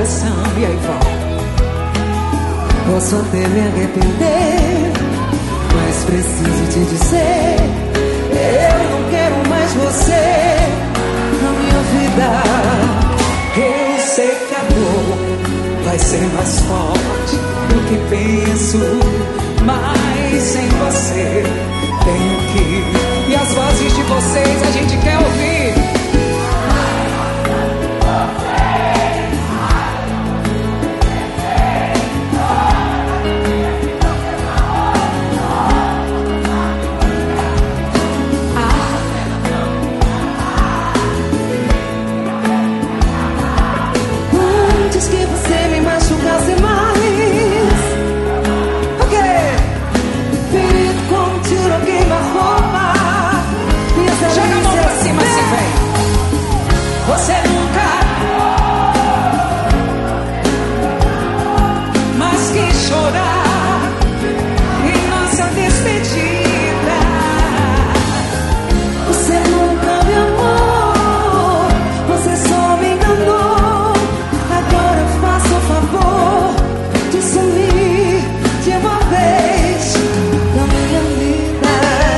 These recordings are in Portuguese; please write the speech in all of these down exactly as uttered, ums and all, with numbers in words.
coração. E aí, volta. Posso até me arrepender, mas preciso te dizer, eu não quero mais você na minha vida. Eu sei que a dor vai ser mais forte do que penso, mas sem você tenho que ir. E as vozes de vocês a gente quer ouvir. Que você me machucasse mais. Ok. Perigo como tiro queima-roupa. Joga a mão pra cima assim, vem. Você nunca mais quis chorar em nossa despedida. Você nunca me amou, você só me enganou. Sumir de uma vez na minha vida.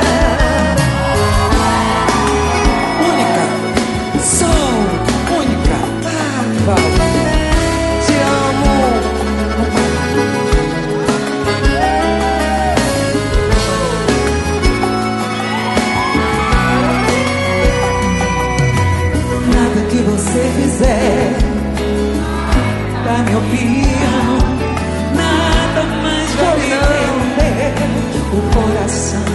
Única, sou única. Ah, Val, te amo. Nada que você fizer, na minha opinião, nada mais vai me prender o coração.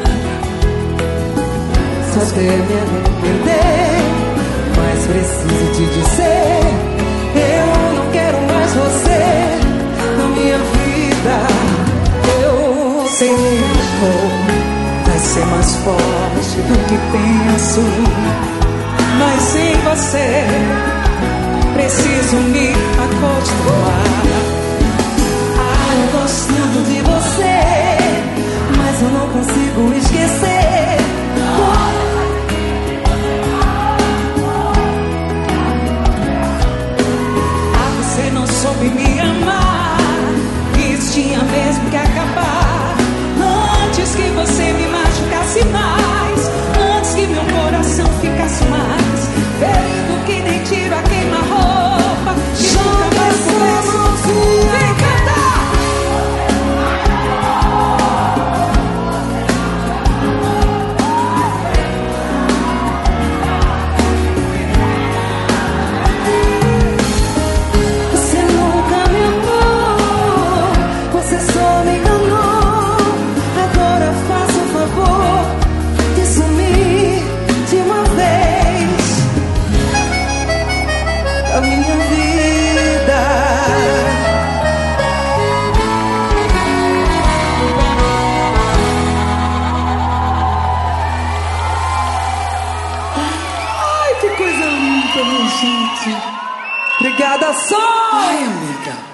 Só até me arrepender, mas preciso te dizer, eu não quero mais você na minha vida. Eu sei que o amor vai ser mais forte do que penso, mas sem você preciso me acostumar. Eu gosto tanto de você, mas eu não consigo esquecer. Ah, você não soube me amar, isso tinha mesmo que acabar. Antes que você me machucasse mais, antes que meu coração ficasse mais ferido que nem tiro a queima-roupa, que nunca mais começo. Vem cantar! Você nunca me amou, você só me enganou. Agora faça o favor de sumir de uma vez da minha vida. Ai, que coisa linda, minha gente. Obrigada, Sol! Ai, amiga.